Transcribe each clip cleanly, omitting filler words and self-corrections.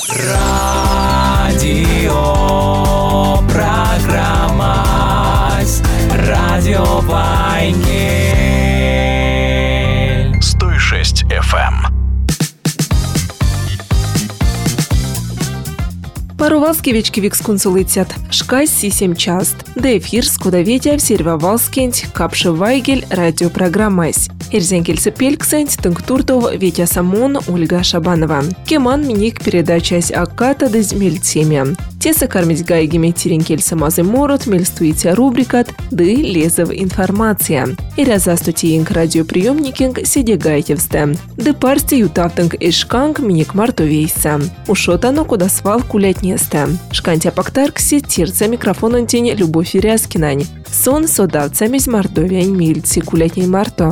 Радио программа Радио Вайнгель 106 FM. Парувалски вечки консулицят. Шкай сисем част. Да эфир скудоветя в сервовалскент капше Вайгель радиопрограммась. Эрзенкельса пельксент тынктуртов Ветя Самон Ольга Шабанова. Кеман миник передачась Акката дез мельтеме. Теса кормить гайгими теренкельса мазы морот мельстуите рубрикат ды лезов информация. И разастутиинг радиоприемникинг сиде гайтевсте. Ды парсти ютавтынг эшканг миник мартовейса. Ушотано куда свал кулятнесте. Шкантя пактаркси тирца микрофон тень Любовь Иряскинань. Сон содавцами из мартовянь мильци кулятней марто.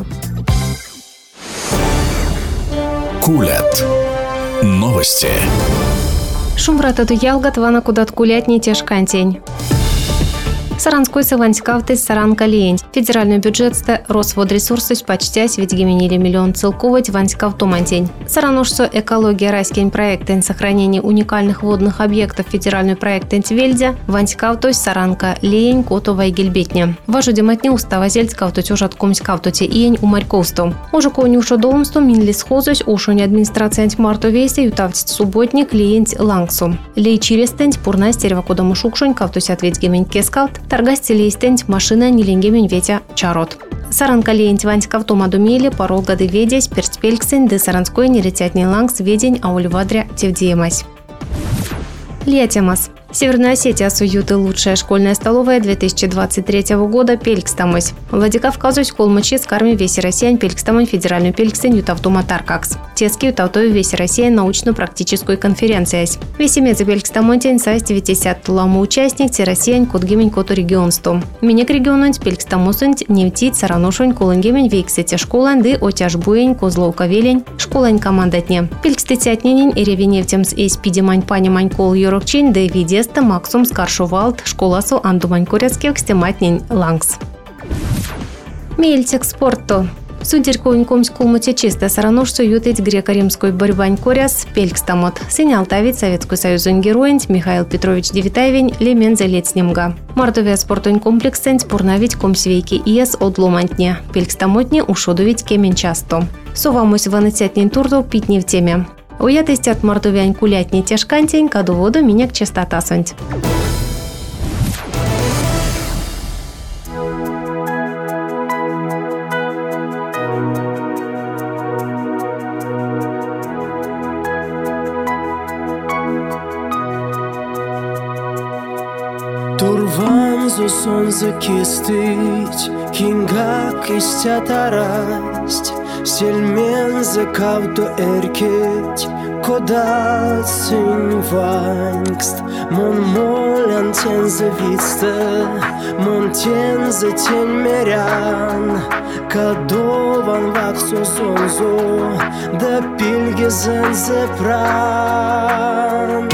Кулят. Новости. Шумбратату ялгат вана кудат кулятни тешкантень. Саранской саванскавтый Саранка лень. Федеральный бюджет Росводресурсы почтясь ведь гименили миллион целковать ванскавтомантень. Саранушсо экология райскень проектен сохранения уникальных водных объектов федеральный проектен Твельдя ванскавтось Саранка лень кото вайгельбетня. Важу дематне устава зельскавтуть уж откомскавтоте иень у Марьковсту. Уже кони ушо домсту минли схозось ушони администрация антимарту весе ютавтить субботник лень лангсу. Лей чилестень пурна стерва кодому шукшонь кавтось ответь гемень кескавт. Торгасти листент машина неленгемень ветя чарот. Саранка лень ванскавтома думели парол годы ведясь перспельксень де саранской не летят не лангс ведень а ульвадря тевдиемась. Летемас. Северная Осетия суюты лучшая школьная столовая 2023 года Пелькстамось. Владикавказусь колмачи с карми веси Россиян Пелькстамонь федеральную Пелькстень ютавтома Таркакс. Тески ютавтою веси Россиян научно-практическую конференцию. Веси мезы Пелькстамонтень сайс 90 ламу участник те Россиян код гимень коту регионсту. Минек региононь Пелькстамосунь невтить сараношунь колынгемень вейксете школан ды отяжбуень козловка велень школань командатне. Пелькстетятненень и ревеневтемс эйс пидимань панимань кол yorokчин да видес Максум Скаршувалд, школасу Андумань Курецких, стематнень Лангс. Мельтик спорту. Судерь конькомсь кулмути чисто саранушсу ютыть греко-римской борьбань коряс Пелькстамот. Синялтавить Советскую Союзун героинь Михаил Петрович Девитаевень лемен залетснемга. Мартовия спортонь комплексень спорнавить комсвейки иес одломантне. Пелькстамотне ушодовить кемен часто. Совамусь ванацятнень турдо питни в теме. Уятости от мартовянь кулятни тяжкантень, каду воду миняк частота сонть. Турван зусон закистыть, кингак истят арасть. Сельмен закавду эркет, кода цинь вангст. Мон молян тен завидста, мон тен за тень мерян. Кадован ваксу зонзу, да пильгезен зепран.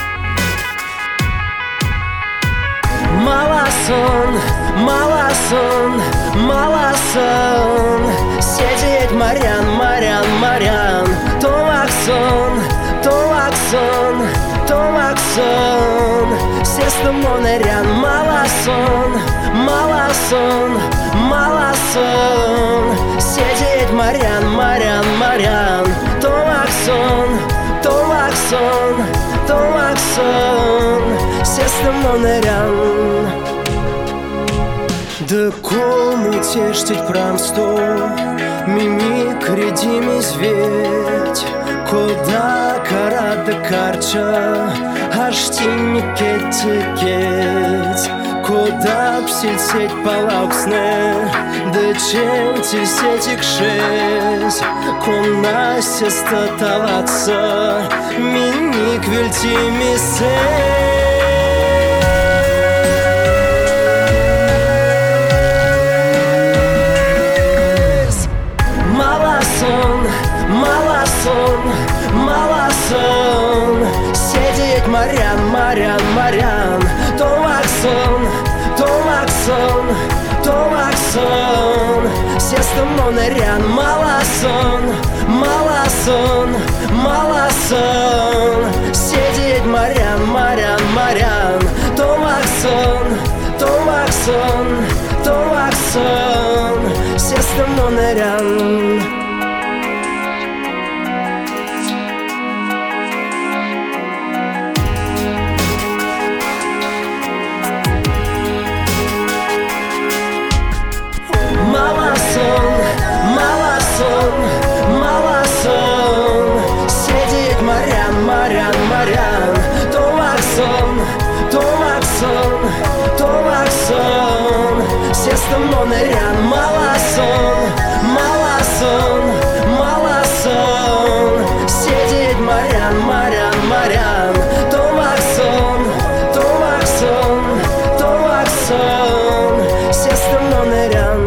Маласон, маласон, маласон. Сидеть Марьян, Марьян, Марьян. Томаксон, Томаксон, Томаксон. Сестомонерян, маласон, маласон, маласон. Сидеть Марьян, Марьян, Марьян. Томаксон, Томаксон, Томаксон. Сестомонерян. Да кому тештить прамсто, мимик редими зветь, кода карада карча, аж тинник этикет, кода псильсеть палауксне, да чем тильсетик шесть, кона сеста талаца, мимик вельтими сеть. Маласон, сидеть Марьян, Марьян, Марьян. Томаксон, Томаксон, Томаксон. Сестомонерян, маласон, маласон, маласон. Сидеть морян. Томаксон, томаксон, томаксон. Сестам монерян, маласон, маласон, маласон. Сидеть морян, морян, морян. Томаксон, томаксон, томаксон. Сестам монерян.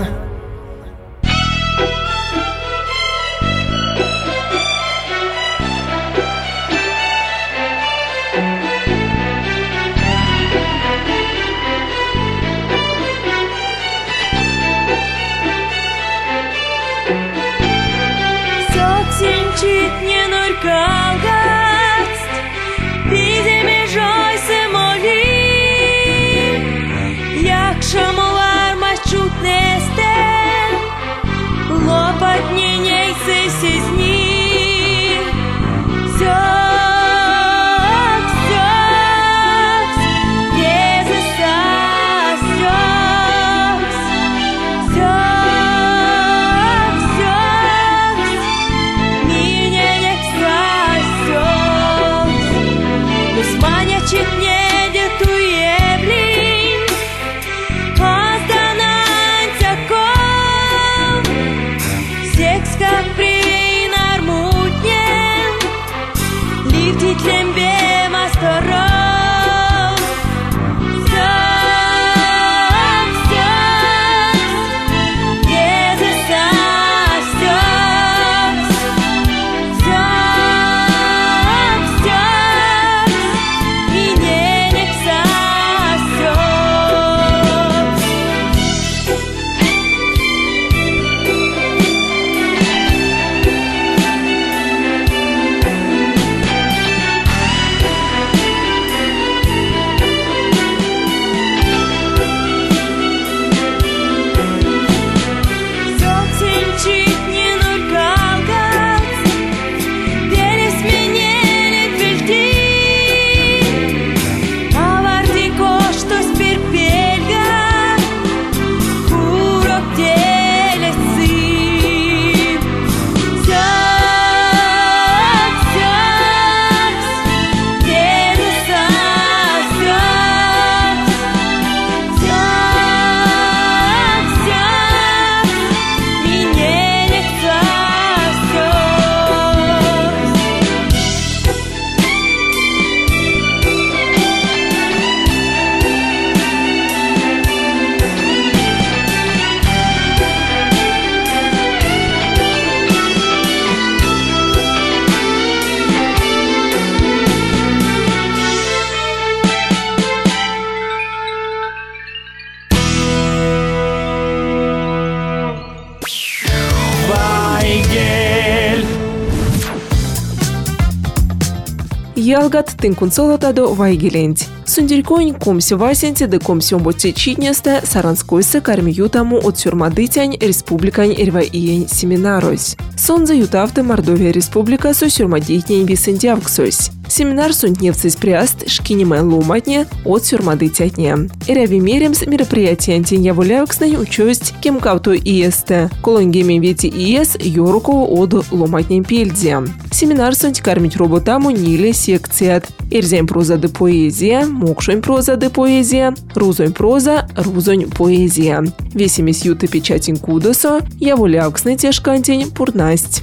Ялгат тынкунцолотадо вайгелент. Сундерьконь комсё васенте де комсё ботте читнесте Саранскойсы карми ютаму от сюрмадытянь республикань эрваиень семинарось. Сонза ютавты Мордовия республика со сюрмадитнень висендявксось. Семинар сунтневцись приаст шкинемэн луматне от сюрмадытятне. Эрави меремс мероприятие антинья волявкснань учость кемкавто иесте. Колонгемен вети иес йоруко от луматнень пельдзе. Семинар сунть кармить роботаму ниле секцият. Эрзень проза де поэзия, мокшонь проза де поэзия, рузонь проза, рузонь поэзия. Весемись юты печатень кудосо, я волявксны тешкантень пурнасть.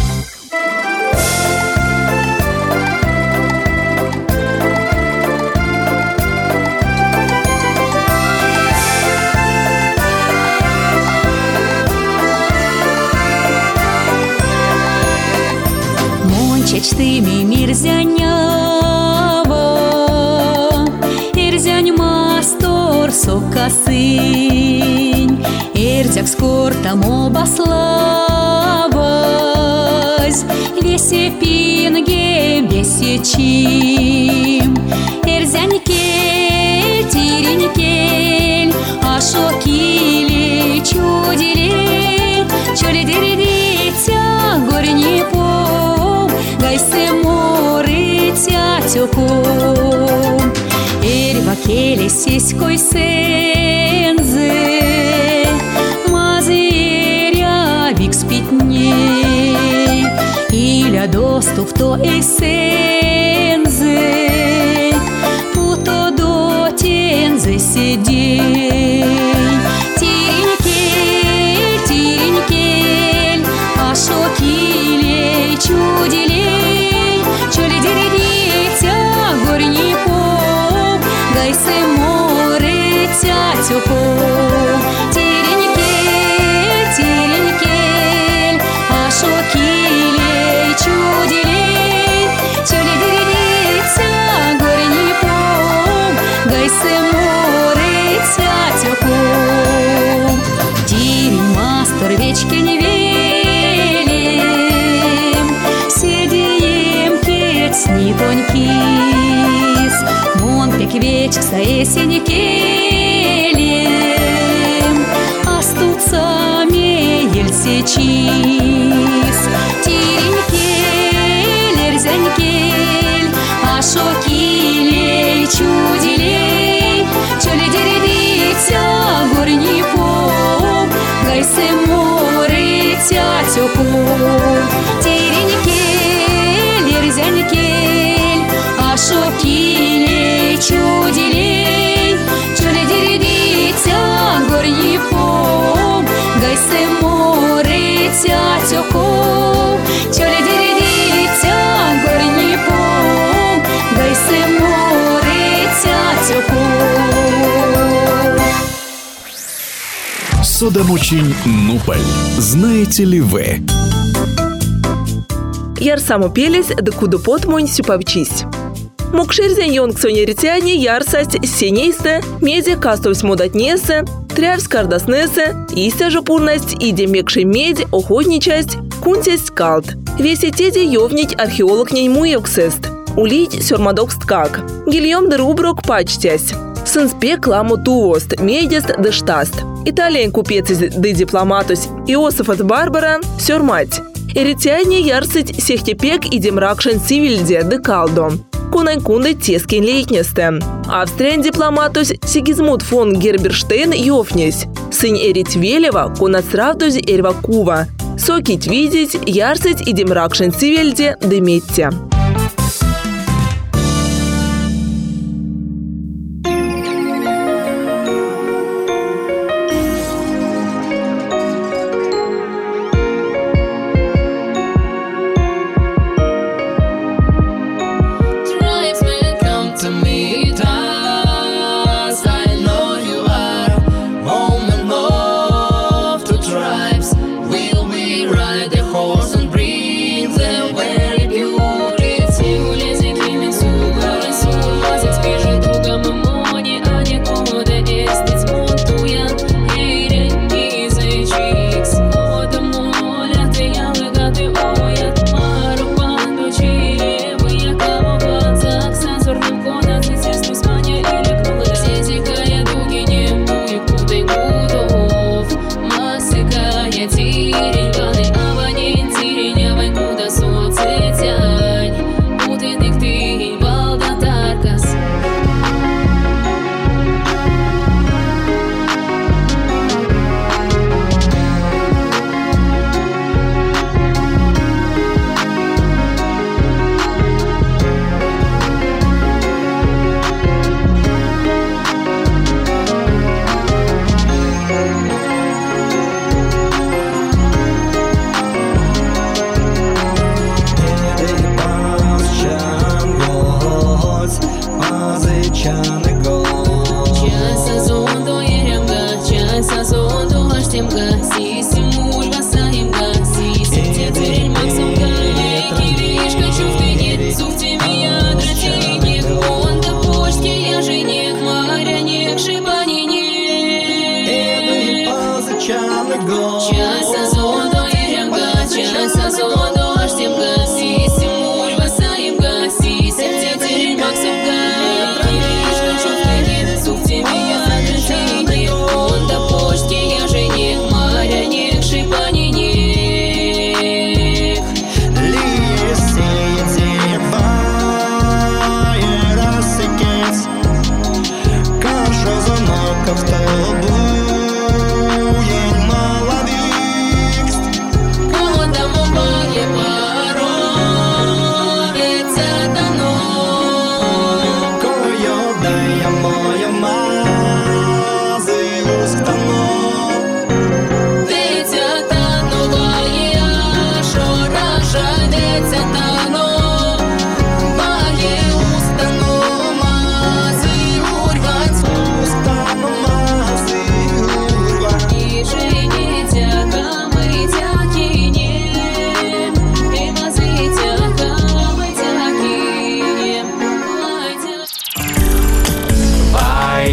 Чечтыми мирзянява, эрзянь мастор сокасынь, эрзяк скортам обаславась, весе пинге, весе чим, эрзянь кель, тирень кель, ашо кили, чудили, чулидиридитя, горни по. Гайсе море тятюком, эрва келе сиськой сензе, мазыря вик спитней, иля доступ то эсен. цюку. Теренькель, теренькель, ашокилей, чуделей, чулидиридица, горе не пом, гайсе море цятюку. Дирень мастер вечки не велим, седием кецни тонькис, вон пек вечк за есени келем, астутся меель сечис. Теренькель, эрзянькель, ашокилей, чуделей, чулидиридица, горе не пом, гайсе море цятюку. Теренькель, эрзянькель, ашокилей, чуделей, чулидиридица, горе не пом, гайсе море цятюку. Чулидиридица, горе не пом, гайсе море цятюку. Судомучень Нуполь. Знаете ли вы? Яр самопелес да куду потмонь сюпавчись. Мокшерзен йонг сонеритяне ярсасть сенейсе, меди кастовсь модатнесе, трявсь кардаснесе, истя же пурность и демекшей медь охотничасть, кунтесть калт. Весе теде йовнить археолог ней муевксест. Улить сёрмадокст как. Гильем де руброк пачтясь. Сынспе кламу туост, медест де штаст. Италиен купецис де дипломатус Иосиф от Барбара сёрмать. Эритяне ярсыть сехтепек и демракшен цивильде де калдо. Кунай-кундай тескин лейтнесте. Австриан дипломатус Сигизмунд фон Герберштейн йофнесь. Сын Эритвелева кунацравдуз Эрвакува. Сокить видеть, ярсыть и демракшен цивильде де метте.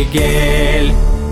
Вайгель.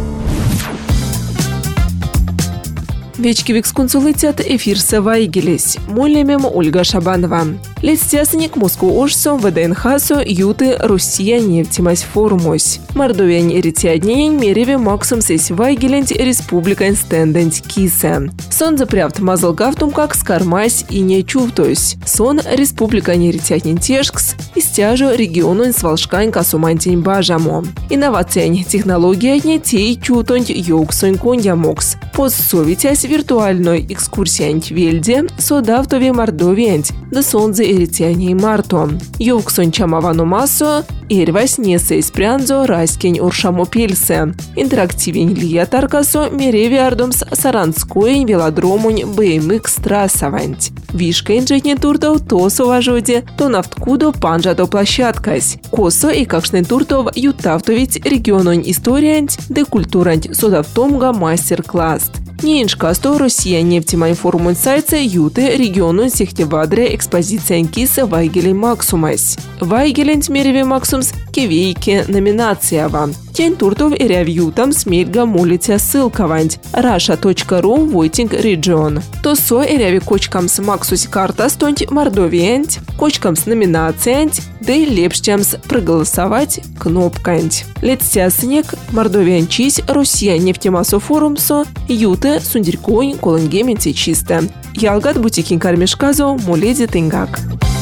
Вечки виксконсулитет эфирсе Вайгелес. Молемем Ольга Шабанова. Летстясник Москву Ошсо ВДНХСо Юты Россия нефтемась форумось. Мордовиань эритиаднень мереве максум сесь Вайгелент республика инстендент кисе. Сон запрявт мазал гавтум как скармась и не чувтусь. Сон республика неритиаднень тешкс истяжу региону свалшкань касумантень бажамо. Инновациянь технология не тей чутонь йоксонь коньямокс. Постсовитясь виртуальной экскурсиянь вельде содавтове Мордовиянь да сонзе эритианей марто. Йоксон чамавану массо эрвась несе испрянзо раскень уршамо пельсе. Интерактивень лия таркасо мереви ардомс саранскоень велодромунь BMX трассаванть. Вишка инжетне туртов то соважоде, то навткудо панжадо площадкась. Косо и какшный туртов ютавтовить региононь историянь де культурань содавтомга мастер-класс. Ниншкасто Россия нефтемай форум сайце юты региону сехтевадре экспозиция киса Вайгелей Максумас. Вайгелен мереве Максумс кевейке номинациява. Тень туртов и ревьютам смельга молитя ссылкаванть. Russia.ru Voting Region. То со и реви кочкамс Максус карта стонть Мордовиянть, кочкамс номинациянть, да и лепштямс проголосовать кнопканть. Летстясник Мордовиянчись Россия нефтемасо форумсо юты сундерьконь колонгементе чисто. Ялгат бутикин кармешказо моледи тынгак.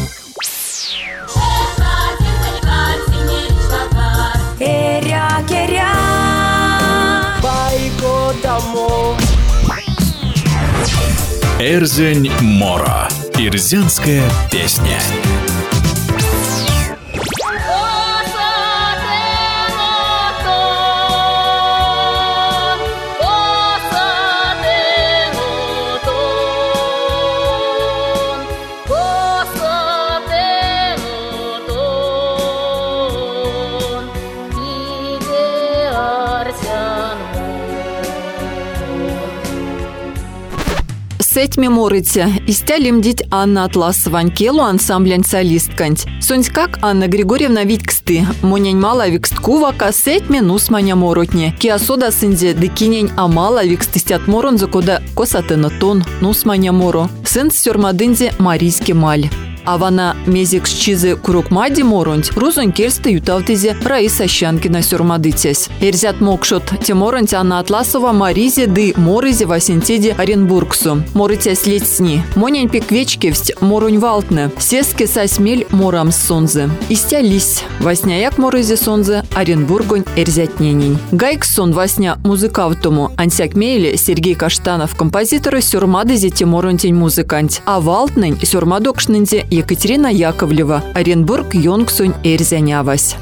Эрзень Мора. Ирзянская песня. Сетьми морыця, истя лимдить Анна Атласовань келу ансамблянь солистканть. Сонь как Анна Григорьевна Витьксты, монянь мала виксткува ка сетьми нусманя моротне. Киасода сынзе дыкинень амала викстыстят морон закода косатына тон нусманя моро. Сын сёрмадынзе марийский маль. Авана мезик шчизы курукмади моронть, рузон кельсты ютавтызе Раиса Щанкина сюрмадытясь. Эрзят мокшот теморонть Анна Атласова Маризе ды морызе Васентеде Оренбургсу. Морытясь летсни. Монянь пеквечкевсть моронь валтне. Сеске сасмель морам сонзе. Истя лись. Васняяк морызе сонзе Оренбургонь эрзятненень. Гайк сон васня музыкавтому. Ансяк мейле Сергей Каштанов композиторы сюрмадызе теморонтень музыкант. А валтнень сюрмадокшнензе Екатерина Яковлева, Оренбург, Йонгсунь, Эрзянявась.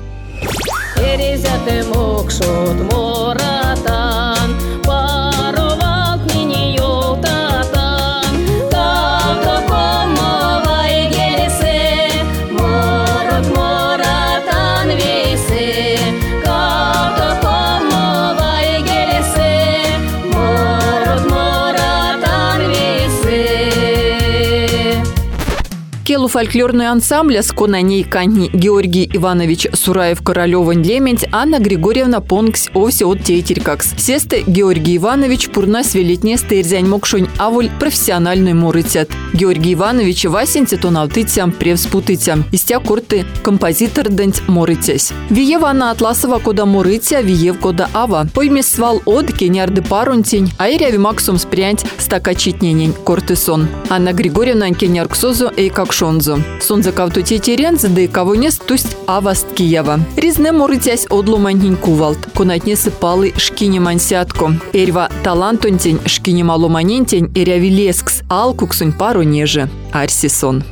Келу фольклорный ансамбль с конаней канни Георгий Иванович Сураев-Королёвань Лементь Анна Григорьевна Понкс овсе от тейтерькакс. Сесте Георгий Иванович пурна свелетне стерзянь мокшонь авуль профессиональный морытят. Георгий Иванович Васенте тонавтытям превспутытям. Истя курты композитор дэнть морытясь. Виева Анна Атласова кода морытя, виев кода ава. Пойме свал от кенярды парунтень, а иряви максум спрянть стакачитненень кортысон. Анна Григорьевна кенярксозу и как шонзо. Сонза кавту тетеренз, да и кого не стусть аваст Киева. Ризне морытясь одлуманнень кувалт. Конатне сыпалы шкине мансятко. Эрва талантонтень шкине маломанентень эряви лескс. Алкуксунь пару неже. Арсисон.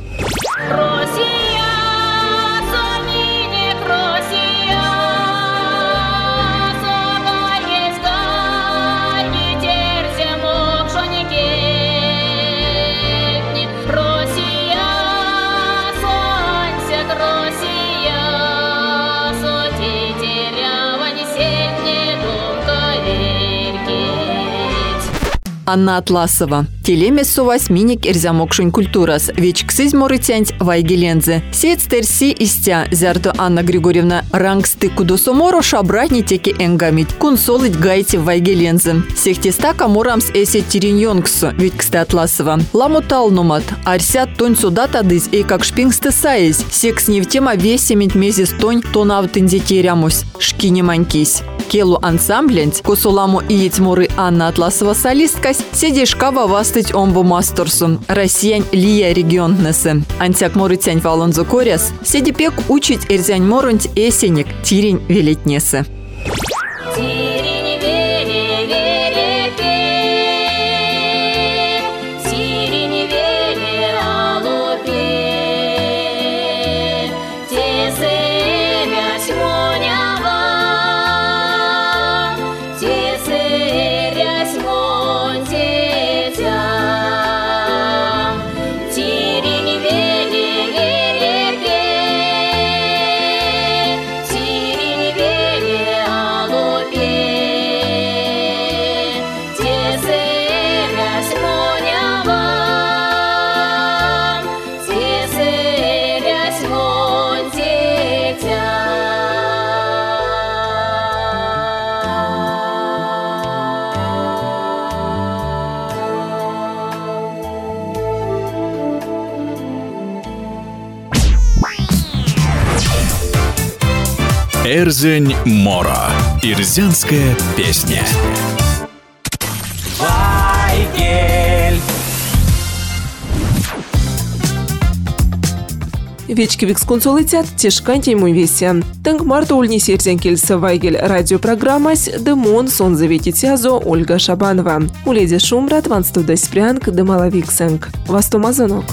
Анна Атласова. Телеме совась миник эрзямокшунь культурас. Вечксиз морытянь вайгелензе. Сец терси истя. Зярду Анна Григорьевна рангсты кудосоморо шабратни теки энгамить. Кунсолыть гайте вайгелензе. Сехтеста камурамс эсе тириньонгсу. Вечксты Атласова. Ламутал номат. Арсят тонь судата дыз и как шпингсты саез. Секс не в тема весемить мезис тонь тонавтынзе терямусь. Шкине манькись. Келу ансамблянь, косуламу и етьмуры Анна Атласова солисткась, седешкава вастыть омбу масторсу, россиян лия регионнесы. Антяк морытянь валонзу коряс, седепек учить эрзянь морунть эсенек, тирень велетнесы. Эрзянь Мора. Ирзянская песня. Вайгель. Вечки викскунцу летят, тишканти ему весен. Тэнк марта ульнис Эрзянкельса Вайгель радиопрограммась Демон сон заветитязо Ольга Шабанова. Уледи Шумрат вансту даспрянк демала виксенг. Вастомазанок.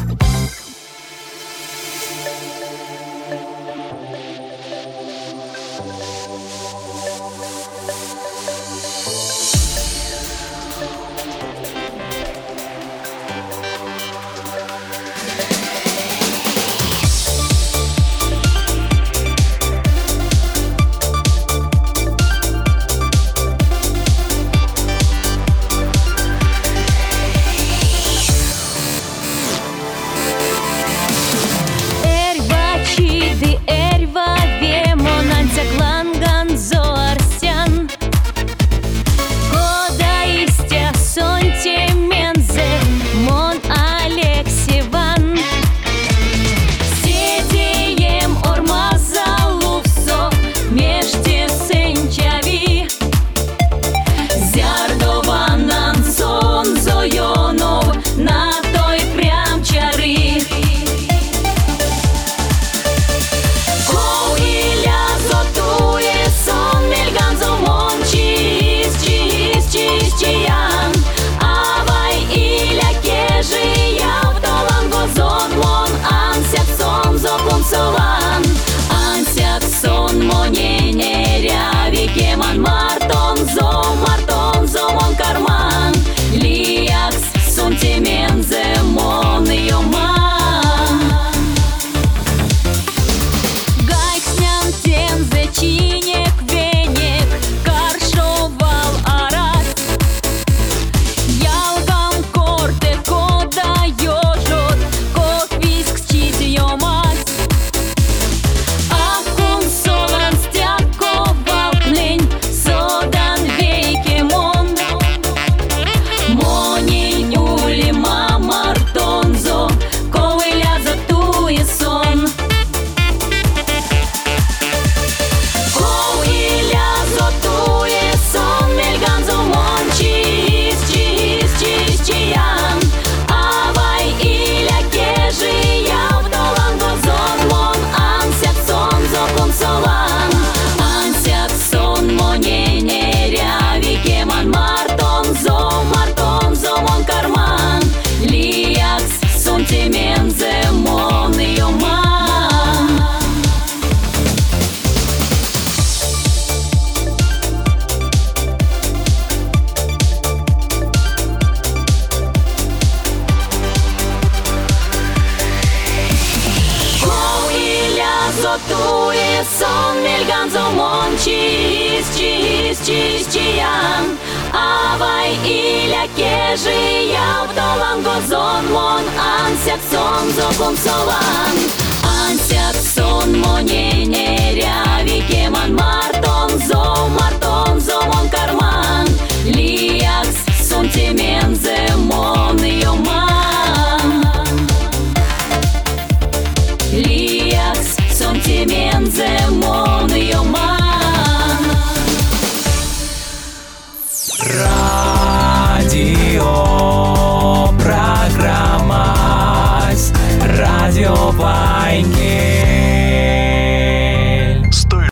Сон мельганзо мончис, чищиян. Авай иля кежи яв толан гозон мон ансяк сон зобом солан. Ансяк сон моненеря.